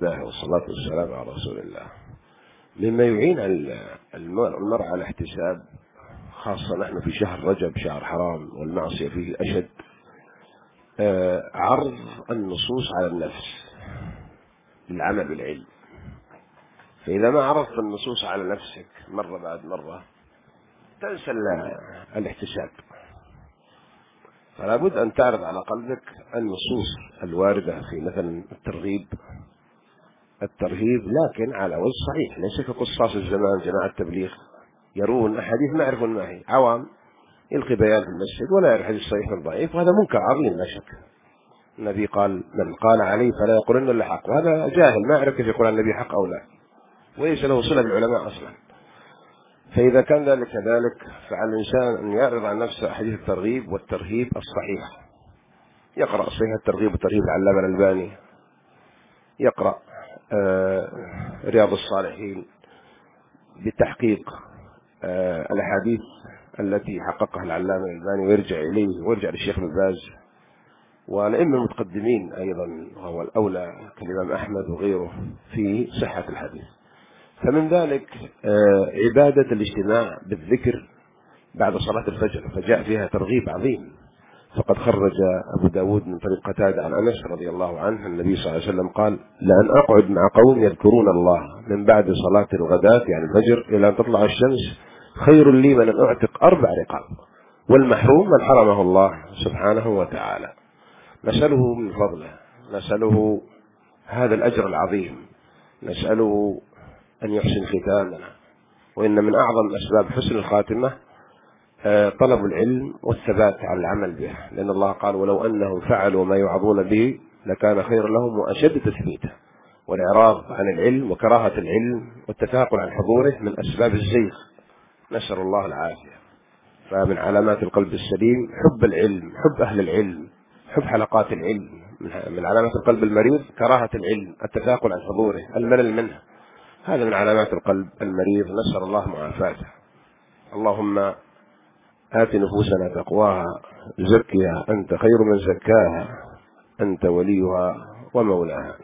الله والصلاة والسلام على رسول الله. مما يعين المرء على الاحتساب، خاصة نحن في شهر رجب، شهر حرام والمعصية فيه أشد، عرض النصوص على النفس بالعمل بالعلم. فإذا ما عرضت النصوص على نفسك مرة بعد مرة تنسى الاحتساب. فلا بد أن تعرض على قلبك النصوص الواردة في مثلا الترهيب، لكن على وجه صحيح، ليس كقصاص الزمان جماعة التبليغ يرون أحاديث ما يعرفون ما هي، عوام يلقي بيان في المسجد ولا يعرف حديث صحيح من ضعيف، وهذا منكر عظيم لا شك. النبي قال: من قال عليه فلا يقولن إلا حق، وهذا جاهل ما يعرف كيف يقول عن النبي حق أو لا، وليس له صلة بالعلماء أصلا. فإذا كان ذلك كذلك، فعلى الإنسان أن يعرض عن نفسه أحاديث الترغيب والترهيب الصحيح، يقرأ صحيح الترغيب والترهيب العلامة الألباني، يقرأ رياض الصالحين بتحقيق الأحاديث التي حققها العلامة الألباني، ويرجع إليه ويرجع للشيخ ابن باز والأئمة المتقدمين أيضا، وهو الأولى كالإمام أحمد وغيره في صحة الحديث. فمن ذلك عبادة الاجتماع بالذكر بعد صلاة الفجر، فجاء فيها ترغيب عظيم. فقد خرج أبو داود من طريق قتادة عن أنس رضي الله عنه النبي صلى الله عليه وسلم قال: لأن أقعد مع قوم يذكرون الله من بعد صلاة الغداة يعني الفجر إلى أن تطلع الشمس خير لي من أن أعتق 4 رقاب، والمحروم من حرمه الله سبحانه وتعالى. نسأله من فضله، نسأله هذا الأجر العظيم، نسأله أن يحسن ختامنا. وإن من أعظم أسباب حسن الخاتمة طلب العلم والثبات على العمل به، لأن الله قال: ولو أنهم فعلوا ما يوعظون به لكان خيرا لهم وأشد تثبيتا. والإعراض عن العلم وكراهة العلم والتثاقل عن حضوره من أسباب الزيغ، نسأل الله العافية. فمن علامات القلب السليم حب العلم، حب أهل العلم، حب حلقات العلم. من علامات القلب المريض كراهة العلم، التثاقل عن حضوره، الملل منه، هذا من علامات القلب المريض، نسأل الله معافاته. اللهم آت نفوسنا تقواها، زكها أنت خير من زكاها، أنت وليها ومولاها.